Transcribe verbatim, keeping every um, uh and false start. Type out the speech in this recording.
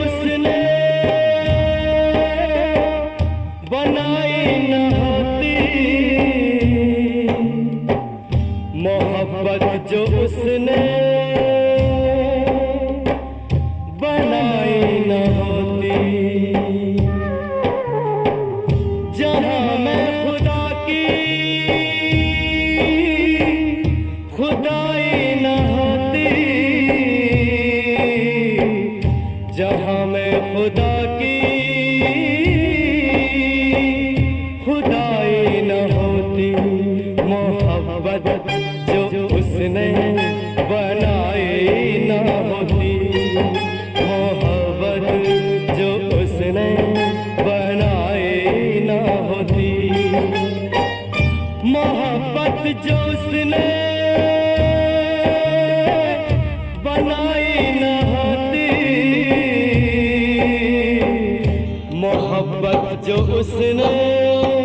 उसने बनाई न होती, मोहब्बत जो उसने बनाई न होती। जहां मैं खुदा की खुदाई न होती, जहां मैं खुदा की खुदाई न होती, मोहब्बत जो उसने बनाई न होती, मोहब्बत जो उसने बनाई न होती, मोहब्बत जो उसने बनाई न होती, मोहब्बत जो उसने